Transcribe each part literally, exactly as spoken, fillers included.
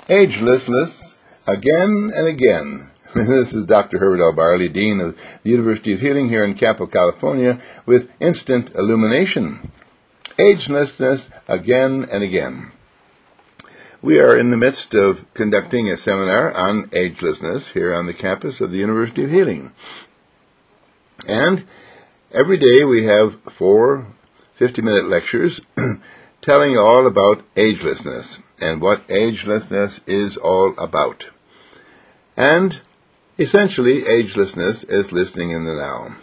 Agelessness, again and again. This is Doctor Herbert L. Barley, Dean of the University of Healing here in Campo, California, with instant illumination. Agelessness, again and again. We are in the midst of conducting a seminar on agelessness here on the campus of the University of Healing. And every day we have four fifty-minute lectures telling all about agelessness and what agelessness is all about. And essentially, agelessness is listening in the now.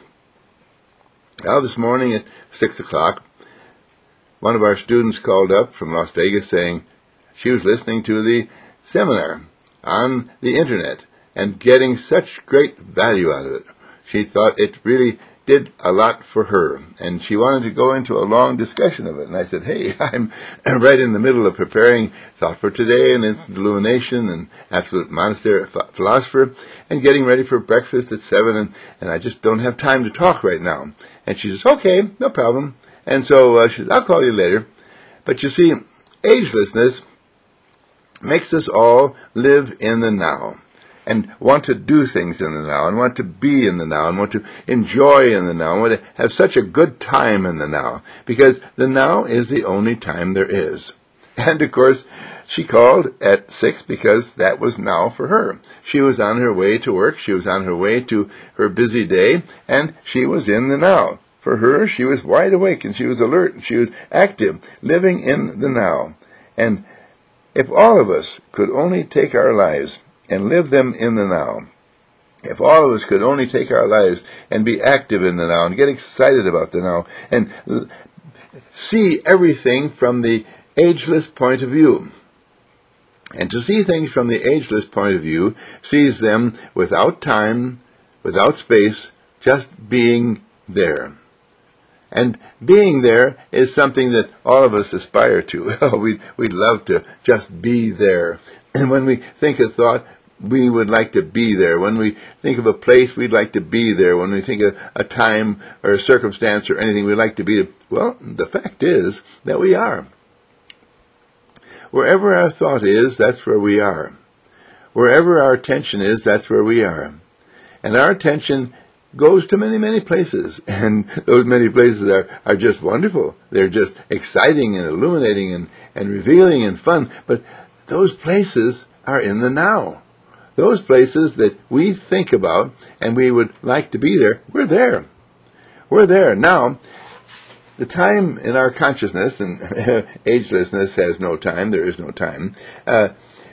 Now, this morning at six o'clock, one of our students called up from Las Vegas saying she was listening to the seminar on the internet and getting such great value out of it. She thought it really did a lot for her, and she wanted to go into a long discussion of it. And I said, hey, I'm right in the middle of preparing Thought for Today and Instant Illumination and Absolute Monastery Philosopher and getting ready for breakfast at seven, and, and I just don't have time to talk right now. And she says, okay, no problem. And so uh, she says, I'll call you later. But you see, agelessness makes us all live in the now and want to do things in the now, and want to be in the now, and want to enjoy in the now, and want to have such a good time in the now, because the now is the only time there is. And, of course, she called at six because that was now for her. She was on her way to work, she was on her way to her busy day, and she was in the now. For her, she was wide awake, and she was alert, and she was active, living in the now. And if all of us could only take our lives and live them in the now, if all of us could only take our lives and be active in the now and get excited about the now and l- see everything from the ageless point of view. And to see things from the ageless point of view sees them without time, without space, just being there. And being there is something that all of us aspire to. Oh, we'd, we'd love to just be there. And when we think a thought, we would like to be there. When we think of a place, we'd like to be there. When we think of a time or a circumstance or anything, we'd like to be there. Well, the fact is that we are. Wherever our thought is, that's where we are. Wherever our attention is, that's where we are. And our attention goes to many, many places. And those many places are, are just wonderful. They're just exciting and illuminating and, and revealing and fun. But those places are in the now. Those places that we think about and we would like to be there, we're there. We're there. Now, the time in our consciousness, and agelessness has no time, there is no time, uh,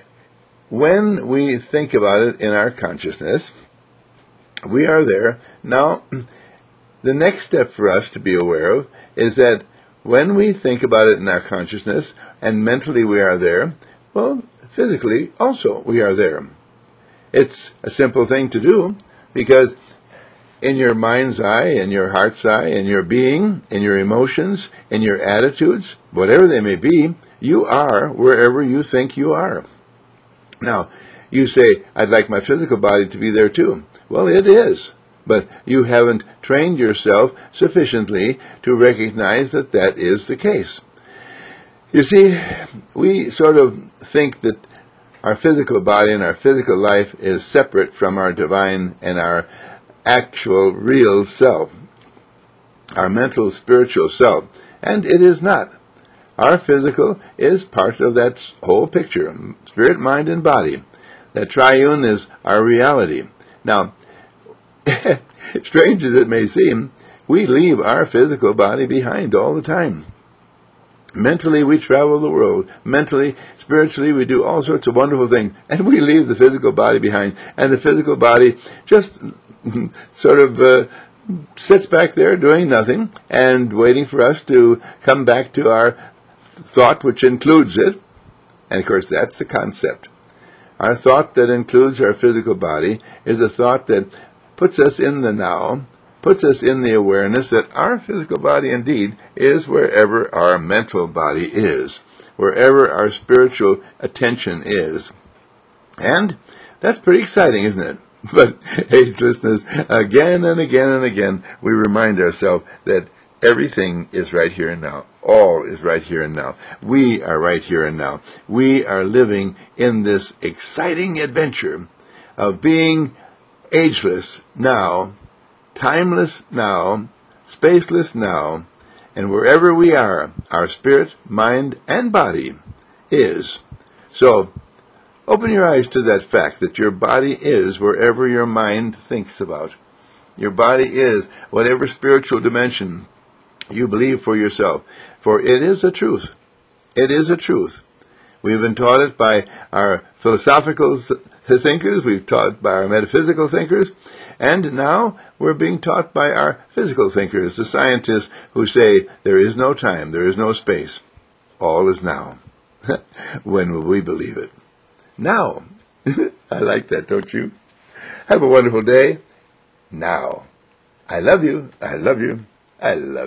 when we think about it in our consciousness, we are there. Now, the next step for us to be aware of is that when we think about it in our consciousness and mentally we are there, well, physically also we are there. It's a simple thing to do, because in your mind's eye, in your heart's eye, in your being, in your emotions, in your attitudes, whatever they may be, you are wherever you think you are. Now, you say, I'd like my physical body to be there too. Well, it is, but you haven't trained yourself sufficiently to recognize that that is the case. You see, we sort of think that our physical body and our physical life is separate from our divine and our actual real self, our mental, spiritual self, and it is not. Our physical is part of that whole picture, spirit, mind, and body. That triune is our reality. Now, strange as it may seem, we leave our physical body behind all the time. Mentally, we travel the world. Mentally, spiritually, we do all sorts of wonderful things. And we leave the physical body behind. And the physical body just sort of uh, sits back there doing nothing and waiting for us to come back to our thought, which includes it. And, of course, that's the concept. Our thought that includes our physical body is a thought that puts us in the now, puts us in the awareness that our physical body indeed is wherever our mental body is, wherever our spiritual attention is. And that's pretty exciting, isn't it? But agelessness, again and again and again, we remind ourselves that everything is right here and now. all is right here and now. We are right here and now. We are living in this exciting adventure of being ageless now, timeless now, spaceless now, and wherever we are, our spirit, mind, and body is. So, open your eyes to that fact that your body is wherever your mind thinks about. Your body is whatever spiritual dimension you believe for yourself. For it is a truth. It is a truth. We've been taught it by our philosophical thinkers, we've taught by our metaphysical thinkers, and now we're being taught by our physical thinkers, the scientists who say there is no time, there is no space. All is now. When will we believe it? Now. I like that, don't you? Have a wonderful day. Now. I love you. I love you. I love you.